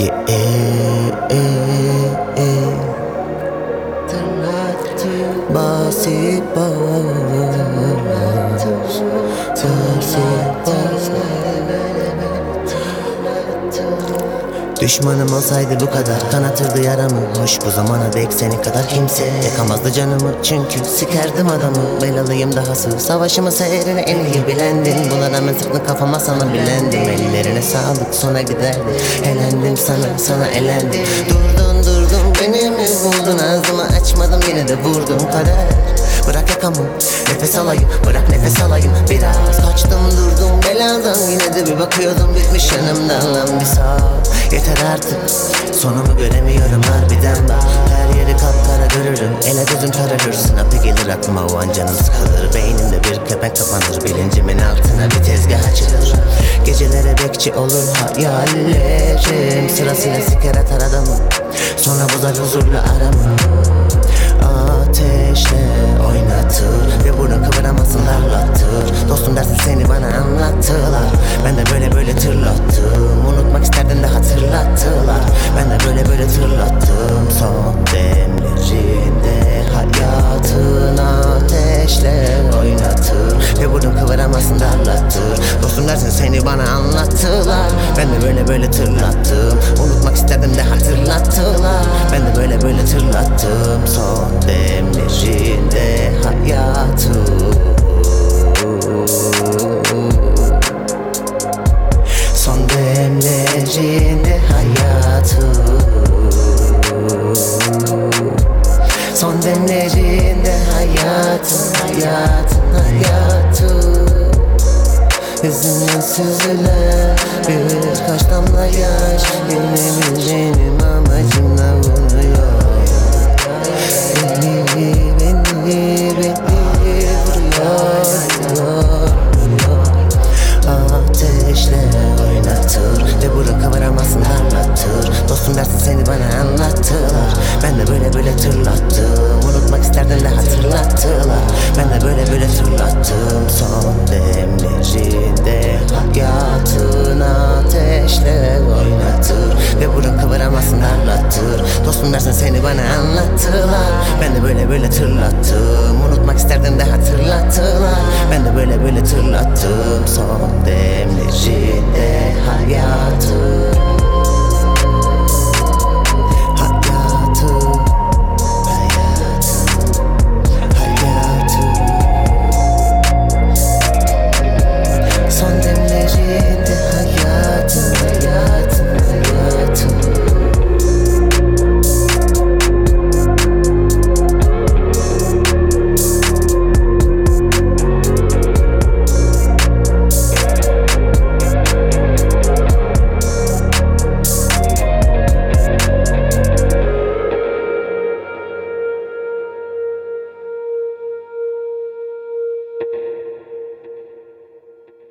Basit Düşmanım olsaydı bu kadar kanatırdı yaramı. Hoş bu zamana dek senin kadar kimse yakamazdı canımı. Çünkü sikerdim adamı. Belalıyım dahası. Savaşımı seyrini en iyi bilendin. Buna rağmen sıktın kafama sana bilendim. Ellerine sağlık sona giderdi. Elendim sana elendim. Durdun beni mi buldun? Ağzımı açmadım yine de vurdum kader. Bırak yakamı nefes alayım. Bırak nefes alayım. Biraz kaçtım durdum beladan. Yine de bir bakıyordum bitmiş yanımdan lan bir sağ. Yeter artık sonumu göremiyorum harbiden bak. Her yeri kapkara görürüm. Ele gözüm kararır. Sınavda gelir aklıma o an canım sıkılır. Beynimde bir kepenk kapanır. Bilincimin altına bir tezgah açılır. Gecelere bekçi olur hayallerim. Sırasıyla siker atar adamı. Sonra bozar huzurlu aramı. Ateşle oynatır ve burun kıvıramasın darlatır. Dostum dersin seni bana anlattılar. Ben de böyle tırlattım. Unutmak isterdin de hatırlattılar. Ben de böyle tırlattım. Son demlerinde hayatın ateşle oynatır ve burun kıvıramasın darlatır. Dostum dersin seni bana anlattılar. Ben de böyle tırlattım. Unutmak isterdim de hatırlattılar. Ben de böyle tırlattım. Son demlerinde hayatım. Son demlerinde hayatım. Son demlerinde hayatım. Yüzümden süzülen birkaç damla yaş. Benim amacımla vuruyor. Beni vuruyor. Ateşle oynatır ve burun kıvıramasın darlatır. Dostum dersin seni bana anlattılar. Ben de böyle tırlattım. Unutmak isterdin de hatırlattılar. Ben de böyle tırlattım. Son demlerinde hayatın ateşle oynatır ve burun kıvıramasın darlatır. Dostum dersin seni bana anlattılar. Ben de böyle tırlattım. Unutmak isterdim de hatırlattılar. Ben de böyle tırlattım. Son demlerinde hayat.